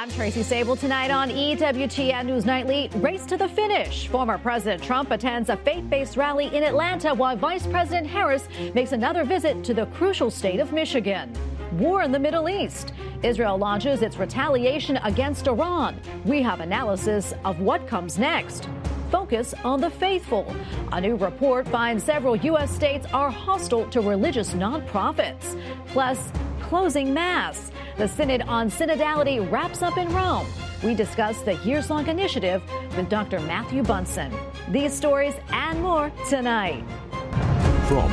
I'm Tracy Sable. Tonight on EWTN News Nightly, race to the finish. Former President Trump attends a faith-based rally in Atlanta while Vice President Harris makes another visit to the crucial state of Michigan. War in the Middle East. Israel launches its retaliation against Iran. We have analysis of what comes next. Focus on the faithful. A new report finds several U.S. states are hostile to religious nonprofits. Plus, closing Mass. The Synod on Synodality wraps up in Rome. We discuss the years-long initiative with Dr. Matthew Bunson. These stories and more tonight. From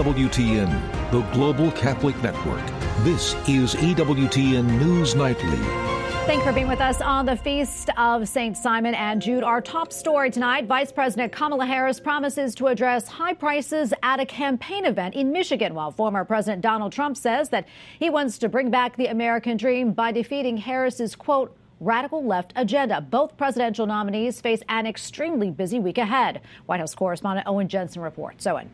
EWTN, the Global Catholic Network, this is EWTN News Nightly. Thanks for being with us on the Feast of St. Simon and Jude. Our top story tonight, Vice President Kamala Harris promises to address high prices at a campaign event in Michigan, while former President Donald Trump says that he wants to bring back the American dream by defeating Harris's, quote, radical left agenda. Both presidential nominees face an extremely busy week ahead. White House correspondent Owen Jensen reports. Owen.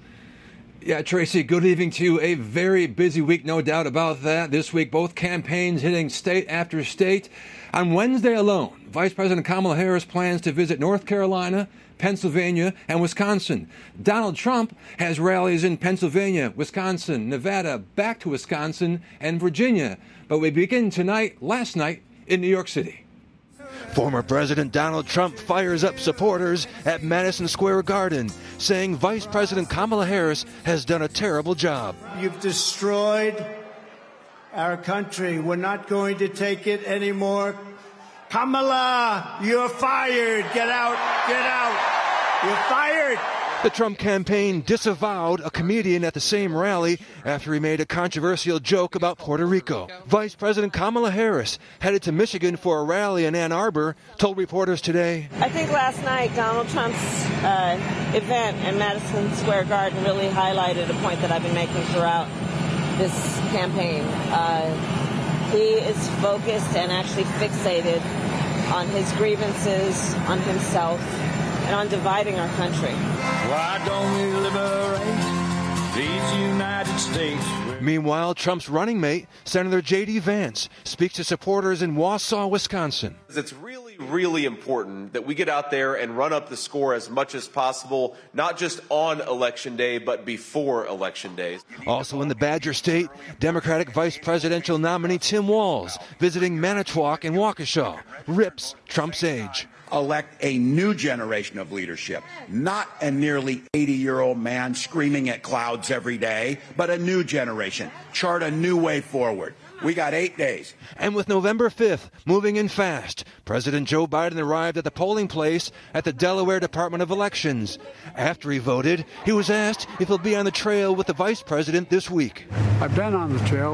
Yeah, Tracy, good evening to you. A very busy week, no doubt about that. This week, both campaigns hitting state after state. On Wednesday alone, Vice President Kamala Harris plans to visit North Carolina, Pennsylvania, and Wisconsin. Donald Trump has rallies in Pennsylvania, Wisconsin, Nevada, back to Wisconsin, and Virginia. But we begin last night, in New York City. Former President Donald Trump fires up supporters at Madison Square Garden, saying Vice President Kamala Harris has done a terrible job. You've destroyed our country. We're not going to take it anymore. Kamala, you're fired. Get out. Get out. You're fired. The Trump campaign disavowed a comedian at the same rally after he made a controversial joke about Puerto Rico. Vice President Kamala Harris, headed to Michigan for a rally in Ann Arbor, told reporters today, I think last night Donald Trump's event in Madison Square Garden really highlighted a point that I've been making throughout this campaign. He is focused and actually fixated on his grievances, on himself, and on dividing our country. Why don't we liberate these United States? Meanwhile, Trump's running mate, Senator J.D. Vance, speaks to supporters in Wausau, Wisconsin. It's really important that we get out there and run up the score as much as possible, not just on Election Day, but before Election Day. Also in the Badger State, Democratic Vice Presidential nominee Tim Walz visiting Manitowoc and Waukesha, rips Trump's age. Elect a new generation of leadership, not a nearly 80-year-old man screaming at clouds every day, but a new generation. Chart a new way forward. We got 8 days. And with November 5th moving in fast, President Joe Biden arrived at the polling place at the Delaware Department of Elections. After he voted, he was asked if he'll be on the trail with the vice president this week. I've been on the trail.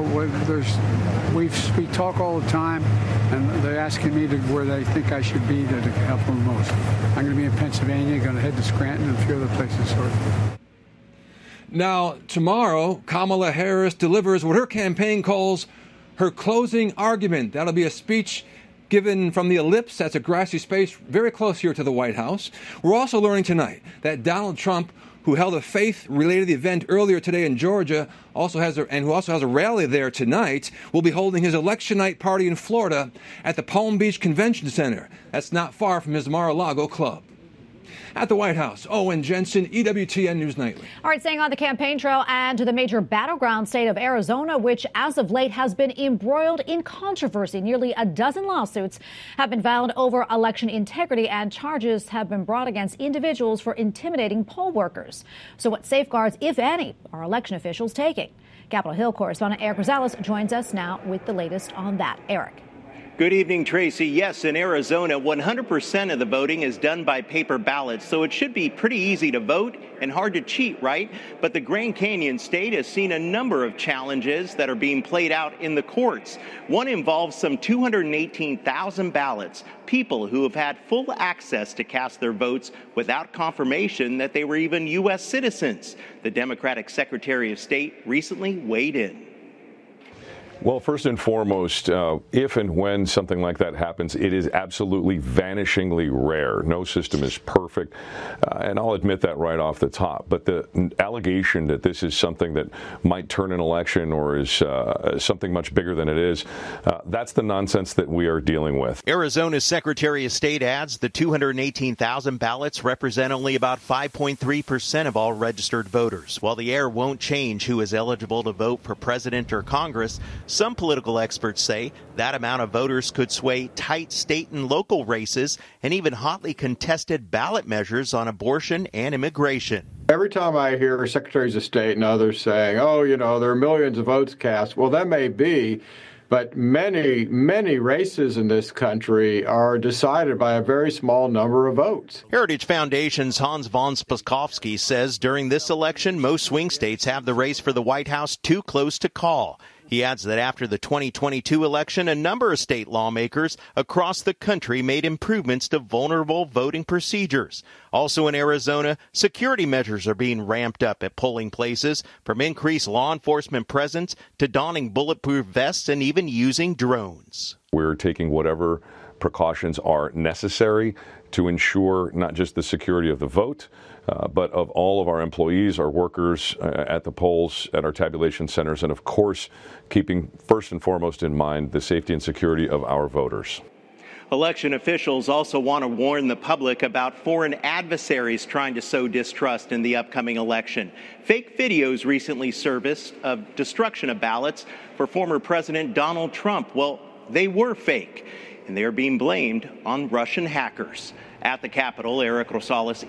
We talk all the time, and they're asking me to where they think I should be to help them most. I'm going to be in Pennsylvania, going to head to Scranton and a few other places. Now, tomorrow, Kamala Harris delivers what her campaign calls her closing argument. That'll be a speech given from the Ellipse. That's a grassy space very close here to the White House. We're also learning tonight that Donald Trump, who held a faith-related event earlier today in Georgia, who also has a rally there tonight, will be holding his election night party in Florida at the Palm Beach Convention Center. That's not far from his Mar-a-Lago club. At the White House, Owen Jensen, EWTN News Nightly. All right, staying on the campaign trail and to the major battleground state of Arizona, which as of late has been embroiled in controversy. Nearly a dozen lawsuits have been filed over election integrity, and charges have been brought against individuals for intimidating poll workers. So what safeguards, if any, are election officials taking? Capitol Hill correspondent Eric Rosales joins us now with the latest on that. Eric. Good evening, Tracy. Yes, in Arizona, 100% of the voting is done by paper ballots, so it should be pretty easy to vote and hard to cheat, right? But the Grand Canyon state has seen a number of challenges that are being played out in the courts. One involves some 218,000 ballots, people who have had full access to cast their votes without confirmation that they were even U.S. citizens. The Democratic Secretary of State recently weighed in. Well, first and foremost, if and when something like that happens, it is absolutely vanishingly rare. No system is perfect, and I'll admit that right off the top. But the allegation that this is something that might turn an election or is something much bigger than it is, that's the nonsense that we are dealing with. Arizona's Secretary of State adds the 218,000 ballots represent only about 5.3% of all registered voters. While the error won't change who is eligible to vote for president or Congress, some political experts say that amount of voters could sway tight state and local races and even hotly contested ballot measures on abortion and immigration. Every time I hear secretaries of state and others saying, oh, you know, there are millions of votes cast, well, that may be, but many, many races in this country are decided by a very small number of votes. Heritage Foundation's Hans von Spakovsky says during this election, most swing states have the race for the White House too close to call. He adds that after the 2022 election, a number of state lawmakers across the country made improvements to vulnerable voting procedures. Also in Arizona, security measures are being ramped up at polling places, from increased law enforcement presence to donning bulletproof vests and even using drones. We're taking whatever precautions are necessary to ensure not just the security of the vote, but of all of our employees, our workers at the polls, at our tabulation centers, and of course, keeping first and foremost in mind the safety and security of our voters. Election officials also want to warn the public about foreign adversaries trying to sow distrust in the upcoming election. Fake videos recently surfaced of destruction of ballots for former President Donald Trump. Well, they were fake, and they are being blamed on Russian hackers. At the Capitol, Eric Rosales,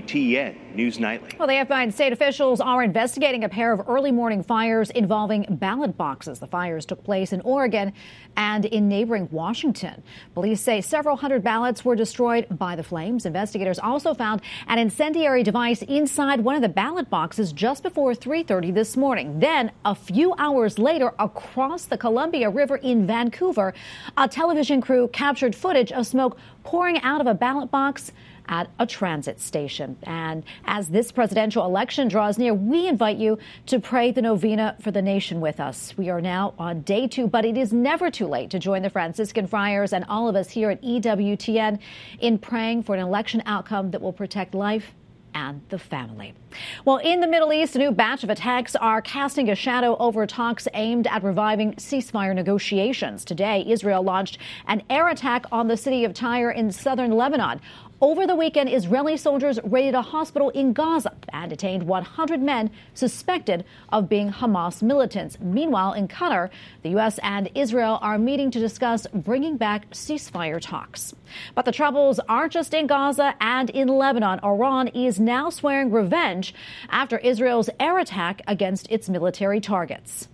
EWTN News Nightly. Well, the FBI and state officials are investigating a pair of early morning fires involving ballot boxes. The fires took place in Oregon and in neighboring Washington. Police say several hundred ballots were destroyed by the flames. Investigators also found an incendiary device inside one of the ballot boxes just before 3:30 this morning. Then, a few hours later, across the Columbia River in Vancouver, a television crew captured footage of smoke pouring out of a ballot box at a transit station. And as this presidential election draws near, we invite you to pray the novena for the nation with us. We are now on day 2, but it is never too late to join the Franciscan Friars and all of us here at EWTN in praying for an election outcome that will protect life and the family. Well, in the Middle East, a new batch of attacks are casting a shadow over talks aimed at reviving ceasefire negotiations. Today, Israel launched an air attack on the city of Tyre in southern Lebanon. Over the weekend, Israeli soldiers raided a hospital in Gaza and detained 100 men suspected of being Hamas militants. Meanwhile, in Qatar, the U.S. and Israel are meeting to discuss bringing back ceasefire talks. But the troubles aren't just in Gaza and in Lebanon. Iran is now swearing revenge after Israel's air attack against its military targets.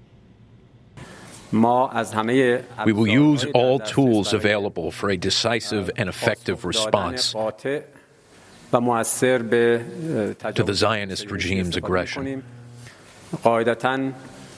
We will use all tools available for a decisive and effective response to the Zionist regime's aggression. The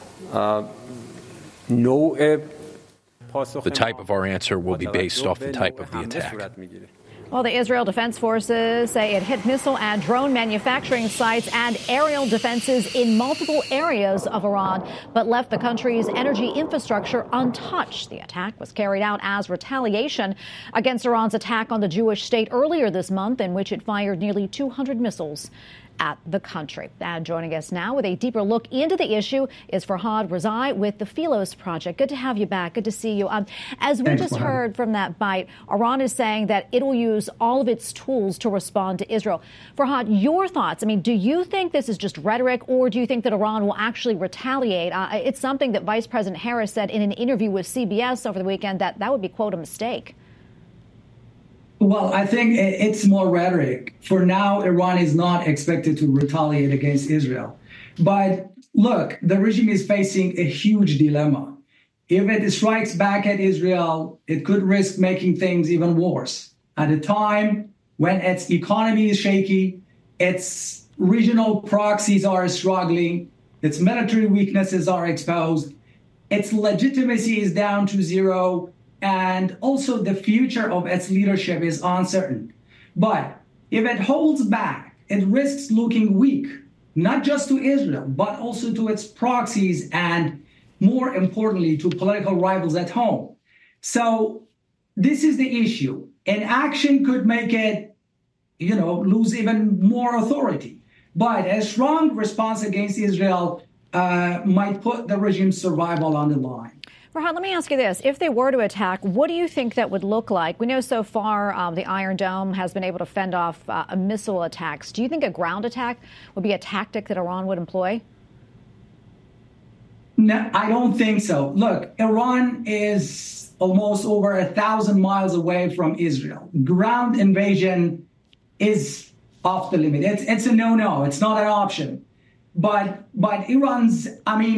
type of our answer will be based off the type of the attack. Well, the Israel Defense Forces say it hit missile and drone manufacturing sites and aerial defenses in multiple areas of Iran, but left the country's energy infrastructure untouched. The attack was carried out as retaliation against Iran's attack on the Jewish state earlier this month, in which it fired nearly 200 missiles at the country. And joining us now with a deeper look into the issue is Farhad Razai with the Philos Project. Good to have you back. Good to see you. As we just heard from that bite, Iran is saying that it will use all of its tools to respond to Israel. Farhad, your thoughts? I mean, do you think this is just rhetoric, or do you think that Iran will actually retaliate? It's something that Vice President Harris said in an interview with CBS over the weekend that would be, quote, a mistake. Well, I think it's more rhetoric. For now, Iran is not expected to retaliate against Israel. But look, the regime is facing a huge dilemma. If it strikes back at Israel, it could risk making things even worse. At a time when its economy is shaky, its regional proxies are struggling, its military weaknesses are exposed, its legitimacy is down to zero, and also the future of its leadership is uncertain. But if it holds back, it risks looking weak, not just to Israel, but also to its proxies and more importantly, to political rivals at home. So this is the issue. And action could make it, lose even more authority. But a strong response against Israel might put the regime's survival on the line. Farhad, let me ask you this. If they were to attack, what do you think that would look like? We know so far the Iron Dome has been able to fend off missile attacks. Do you think a ground attack would be a tactic that Iran would employ? No, I don't think so. Look, Iran is almost over 1,000 miles away from Israel. Ground invasion is off the limit. It's a no-no. It's not an option. But Iran's,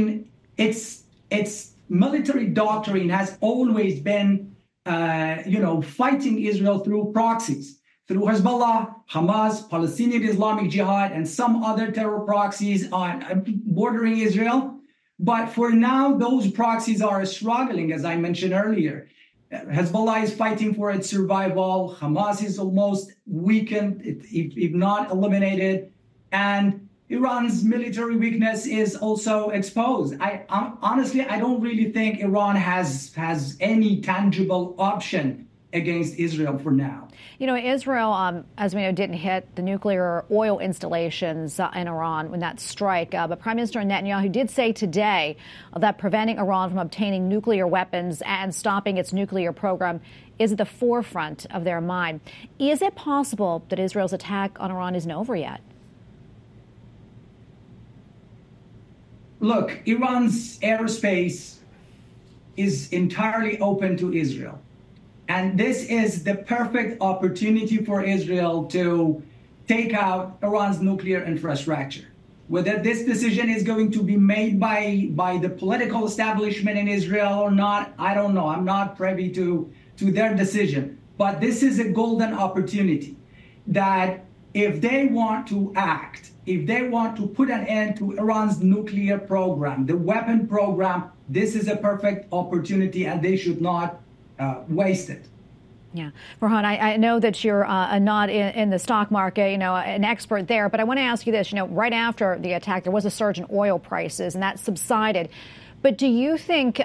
its military doctrine has always been, fighting Israel through proxies, through Hezbollah, Hamas, Palestinian Islamic Jihad, and some other terror proxies bordering Israel. But for now, those proxies are struggling, as I mentioned earlier. Hezbollah is fighting for its survival. Hamas is almost weakened, if not eliminated. And Iran's military weakness is also exposed. Honestly, I don't really think Iran has any tangible option against Israel for now. Israel, as we know, didn't hit the nuclear oil installations in Iran when that strike. But Prime Minister Netanyahu did say today that preventing Iran from obtaining nuclear weapons and stopping its nuclear program is at the forefront of their mind. Is it possible that Israel's attack on Iran isn't over yet? Look, Iran's airspace is entirely open to Israel. And this is the perfect opportunity for Israel to take out Iran's nuclear infrastructure. Whether this decision is going to be made by the political establishment in Israel or not, I don't know. I'm not privy to their decision. But this is a golden opportunity that if they want to act, if they want to put an end to Iran's nuclear program, the weapon program, this is a perfect opportunity and they should not waste it. Yeah. Farhad, I know that you're not in the stock market, an expert there, but I want to ask you this. Right after the attack, there was a surge in oil prices and that subsided. But do you think,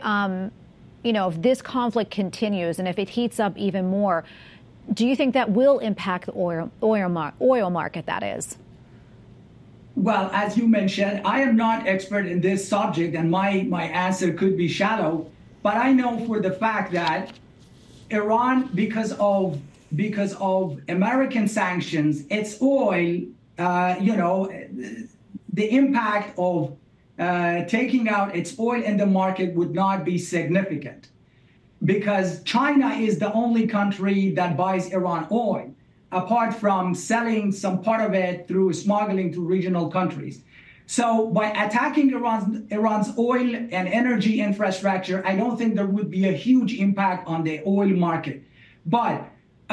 if this conflict continues and if it heats up even more, do you think that will impact the oil market, that is? Well, as you mentioned, I am not expert in this subject and my answer could be shallow, but I know for the fact that Iran, because of American sanctions, its oil, the impact of taking out its oil in the market would not be significant because China is the only country that buys Iran oil, apart from selling some part of it through smuggling to regional countries. So by attacking Iran's oil and energy infrastructure, I don't think there would be a huge impact on the oil market. But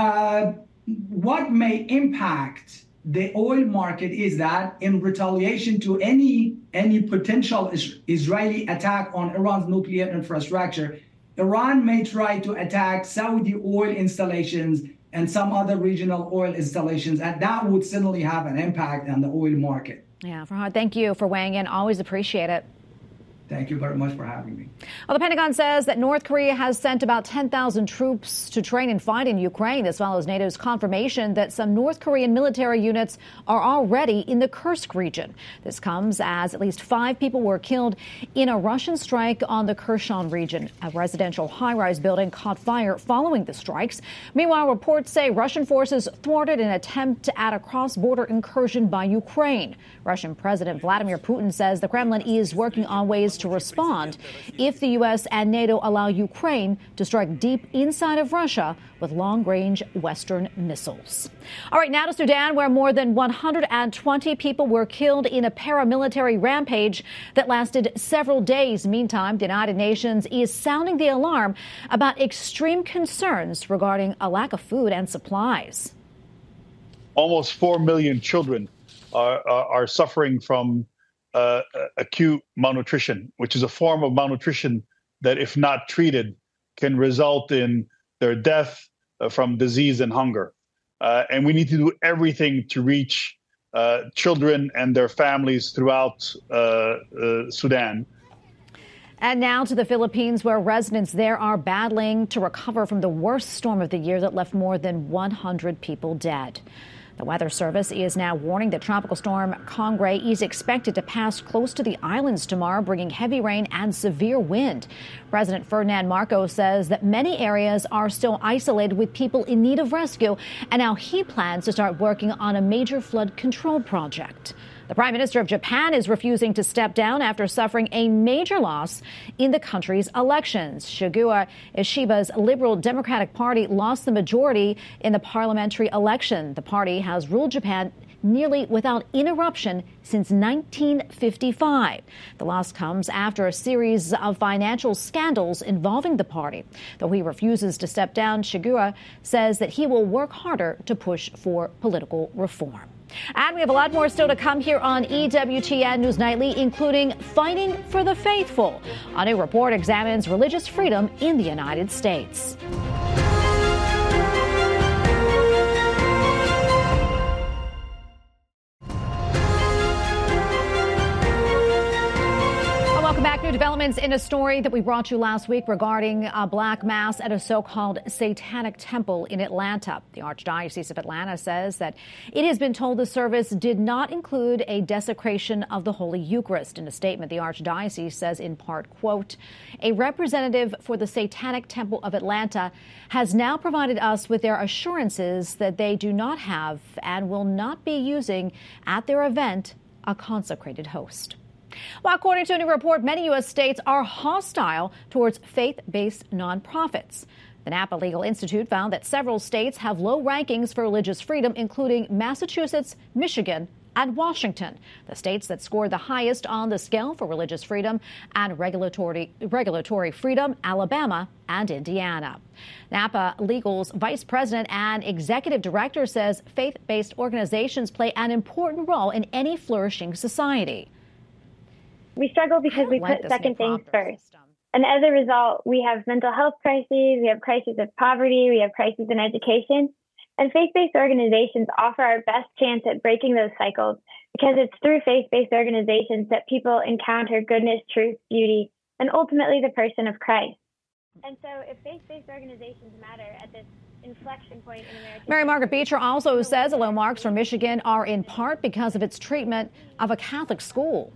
what may impact the oil market is that in retaliation to any potential Israeli attack on Iran's nuclear infrastructure, Iran may try to attack Saudi oil installations and some other regional oil installations, and that would certainly have an impact on the oil market. Yeah, Farhad, thank you for weighing in. Always appreciate it. Thank you very much for having me. Well, the Pentagon says that North Korea has sent about 10,000 troops to train and fight in Ukraine. This follows NATO's confirmation that some North Korean military units are already in the Kursk region. This comes as at least 5 people were killed in a Russian strike on the Kherson region. A residential high-rise building caught fire following the strikes. Meanwhile, reports say Russian forces thwarted an attempt at a cross-border incursion by Ukraine. Russian President Vladimir Putin says the Kremlin is working on ways to respond if the U.S. and NATO allow Ukraine to strike deep inside of Russia with long-range Western missiles. All right, now to Sudan, where more than 120 people were killed in a paramilitary rampage that lasted several days. Meantime, the United Nations is sounding the alarm about extreme concerns regarding a lack of food and supplies. Almost 4 million children are suffering from acute malnutrition, which is a form of malnutrition that, if not treated, can result in their death from disease and hunger. And we need to do everything to reach children and their families throughout Sudan. And now to the Philippines, where residents there are battling to recover from the worst storm of the year that left more than 100 people dead. The Weather Service is now warning that Tropical Storm Congre is expected to pass close to the islands tomorrow, bringing heavy rain and severe wind. President Ferdinand Marcos says that many areas are still isolated with people in need of rescue, and now he plans to start working on a major flood control project. The Prime Minister of Japan is refusing to step down after suffering a major loss in the country's elections. Suga Ishiba's Liberal Democratic Party lost the majority in the parliamentary election. The party has ruled Japan nearly without interruption since 1955. The loss comes after a series of financial scandals involving the party. Though he refuses to step down, Suga says that he will work harder to push for political reform. And we have a lot more still to come here on EWTN News Nightly, including Fighting for the Faithful. A new report examines religious freedom in the United States. Welcome back. New developments in a story that we brought you last week regarding a black mass at a so-called satanic temple in Atlanta. The Archdiocese of Atlanta says that it has been told the service did not include a desecration of the Holy Eucharist. In a statement, the Archdiocese says in part, quote, "A representative for the Satanic Temple of Atlanta has now provided us with their assurances that they do not have and will not be using at their event a consecrated host." Well, according to a new report, many U.S. states are hostile towards faith-based nonprofits. The Napa Legal Institute found that several states have low rankings for religious freedom, including Massachusetts, Michigan, and Washington, the states that scored the highest on the scale for religious freedom and regulatory freedom, Alabama and Indiana. Napa Legal's vice president and executive director says faith-based organizations play an important role in any flourishing society. We struggle because we put second things first. And as a result, we have mental health crises, we have crises of poverty, we have crises in education. And faith-based organizations offer our best chance at breaking those cycles because it's through faith-based organizations that people encounter goodness, truth, beauty, and ultimately the person of Christ. And so if faith-based organizations matter at this inflection point in American Mary Margaret Beecher also says the low marks for Michigan are in part because of its treatment of a Catholic school.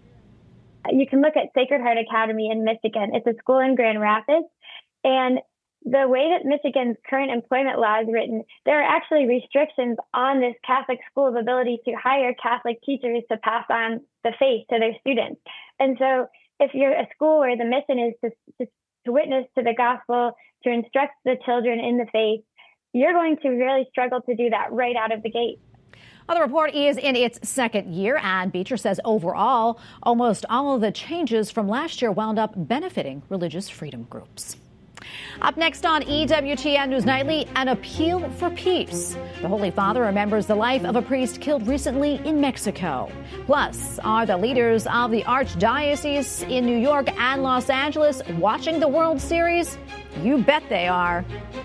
You can look at Sacred Heart Academy in Michigan. It's a school in Grand Rapids. And the way that Michigan's current employment law is written, there are actually restrictions on this Catholic school's ability to hire Catholic teachers to pass on the faith to their students. And so if you're a school where the mission is to witness to the gospel, to instruct the children in the faith, you're going to really struggle to do that right out of the gate. Well, the report is in its second year, and Beecher says overall, almost all of the changes from last year wound up benefiting religious freedom groups. Up next on EWTN News Nightly, an appeal for peace. The Holy Father remembers the life of a priest killed recently in Mexico. Plus, are the leaders of the Archdiocese in New York and Los Angeles watching the World Series? You bet they are.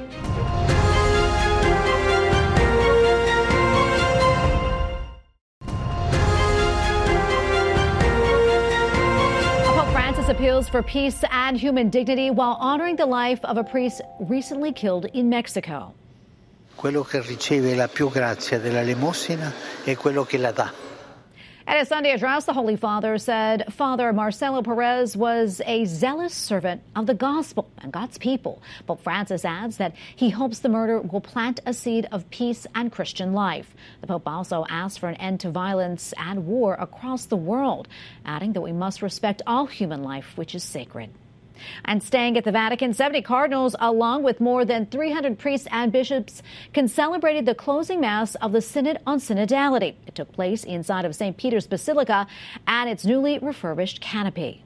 Appeals for peace and human dignity while honoring the life of a priest recently killed in Mexico. Quello che riceve la più grazia della elemosina è quello che la dà. At his Sunday address, the Holy Father said Father Marcelo Perez was a zealous servant of the gospel and God's people. Pope Francis adds that he hopes the murder will plant a seed of peace and Christian life. The Pope also asked for an end to violence and war across the world, adding that we must respect all human life, which is sacred. And staying at the Vatican, 70 cardinals, along with more than 300 priests and bishops, celebrated the closing mass of the Synod on Synodality. It took place inside of St. Peter's Basilica and its newly refurbished canopy.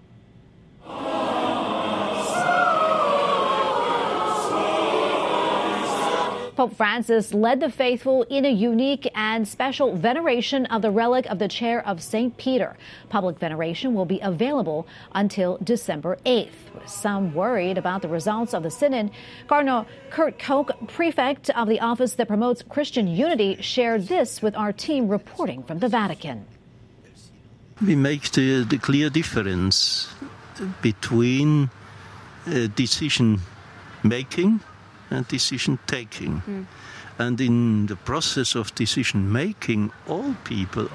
Pope Francis led the faithful in a unique and special veneration of the relic of the chair of St. Peter. Public veneration will be available until December 8th. With some worried about the results of the synod, Cardinal Kurt Koch, prefect of the office that promotes Christian unity, shared this with our team reporting from the Vatican. We make the clear difference between decision making and decision taking. And in the process of decision making, all people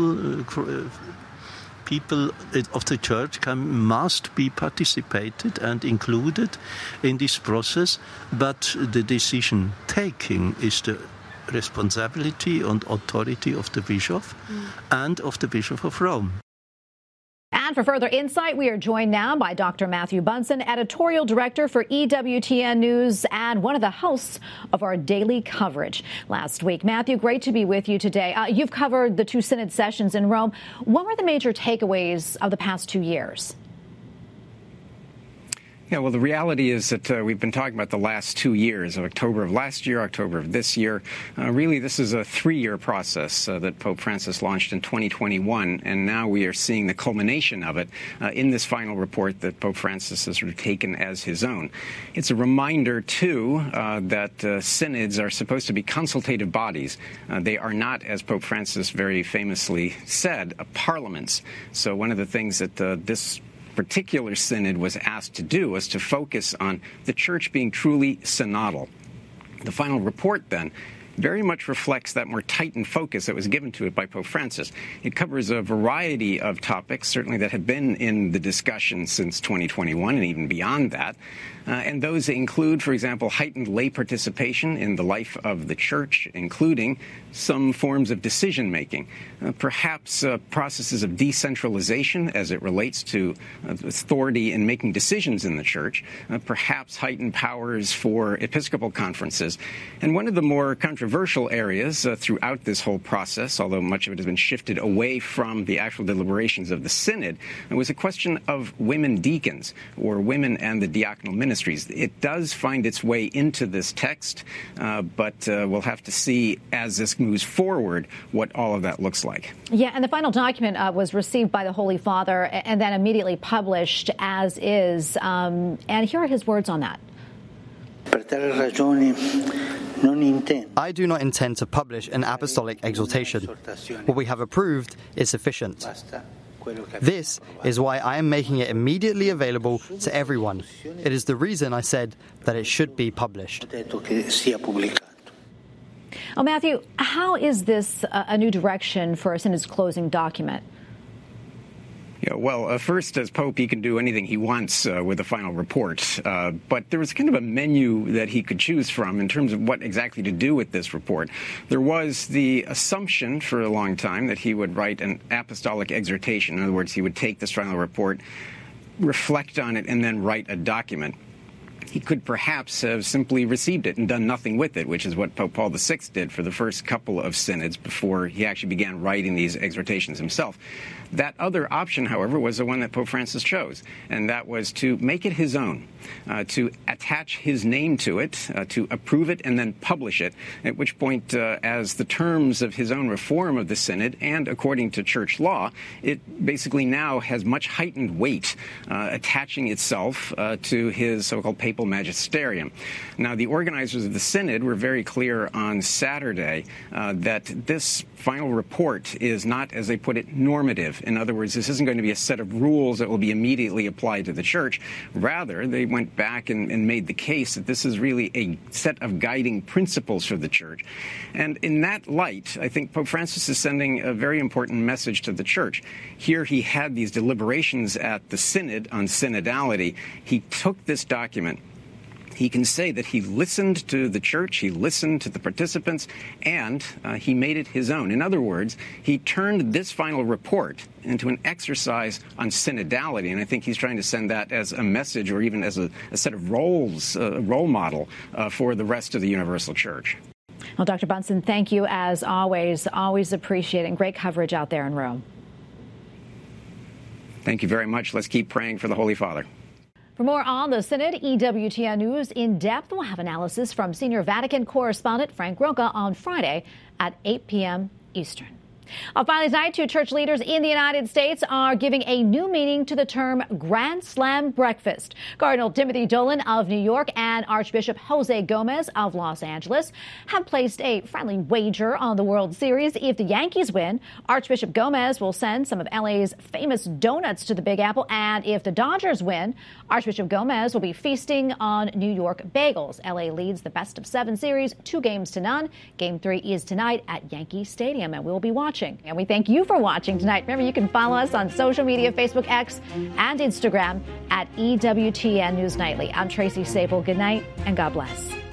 of the church must be participated and included in this process, but the decision taking is the responsibility and authority of the bishop and of the Bishop of Rome. And for further insight, we are joined now by Dr. Matthew Bunson, editorial director for EWTN News and one of the hosts of our daily coverage last week. Matthew, great to be with you today. You've covered the two synod sessions in Rome. What were the major takeaways of the past 2 years? Yeah, well, the reality is that we've been talking about the last 2 years, October of last year, October of this year. Really, this is a 3-year process that Pope Francis launched in 2021, and now we are seeing the culmination of it in this final report that Pope Francis has taken as his own. It's a reminder, too, that synods are supposed to be consultative bodies. They are not, as Pope Francis very famously said, parliaments. So one of the things that this particular synod was asked to do was to focus on the church being truly synodal. The final report, then, very much reflects that more tightened focus that was given to it by Pope Francis. It covers a variety of topics, certainly that have been in the discussion since 2021 and even beyond that. And those include, for example, heightened lay participation in the life of the church, including some forms of decision-making, perhaps processes of decentralization as it relates to authority in making decisions in the church, perhaps heightened powers for episcopal conferences. And one of the more controversial areas throughout this whole process, although much of it has been shifted away from the actual deliberations of the synod, was a question of women deacons or women and the diaconal ministries. It does find its way into this text, but we'll have to see as this moves forward what all of that looks like. Yeah, and the final document was received by the Holy Father and then immediately published as is. And here are his words on that. I do not intend to publish an apostolic exhortation. What we have approved is sufficient. This is why I am making it immediately available to everyone. It is the reason I said that it should be published. Oh, Matthew, how is this a new direction for a synod's closing document? Yeah, well, first, as Pope, he can do anything he wants with the final report. But there was kind of a menu that he could choose from in terms of what exactly to do with this report. There was the assumption for a long time that he would write an apostolic exhortation. In other words, he would take this final report, reflect on it, and then write a document. He could perhaps have simply received it and done nothing with it, which is what Pope Paul VI did for the first couple of synods before he actually began writing these exhortations himself. That other option, however, was the one that Pope Francis chose, and that was to make it his own, to attach his name to it, to approve it and then publish it, at which point, as the terms of his own reform of the synod and according to church law, it basically now has much heightened weight, attaching itself to his so-called papal magisterium. Now, the organizers of the synod were very clear on Saturday that this final report is not, as they put it, normative. In other words, this isn't going to be a set of rules that will be immediately applied to the church. Rather, they went back and made the case that this is really a set of guiding principles for the church. And in that light, I think Pope Francis is sending a very important message to the church. Here he had these deliberations at the synod on synodality. He took this document. He can say that he listened to the church, he listened to the participants, and he made it his own. In other words, he turned this final report into an exercise on synodality, and I think he's trying to send that as a message or even as a set of role model for the rest of the universal church. Well, Dr. Bunson, thank you as always. Always appreciate it, and great coverage out there in Rome. Thank you very much. Let's keep praying for the Holy Father. For more on the Synod, EWTN News in depth will have analysis from senior Vatican correspondent Frank Rocca on Friday at 8 p.m. Eastern. Finally tonight, two church leaders in the United States are giving a new meaning to the term Grand Slam breakfast. Cardinal Timothy Dolan of New York and Archbishop Jose Gomez of Los Angeles have placed a friendly wager on the World Series. If the Yankees win, Archbishop Gomez will send some of LA's famous donuts to the Big Apple. And if the Dodgers win, Archbishop Gomez will be feasting on New York bagels. LA leads the best-of-7 series 2-0. Game 3 is tonight at Yankee Stadium, and we'll be watching. And we thank you for watching tonight. Remember, you can follow us on social media, Facebook, X, and Instagram at EWTN News Nightly. I'm Tracy Sable. Good night, and God bless.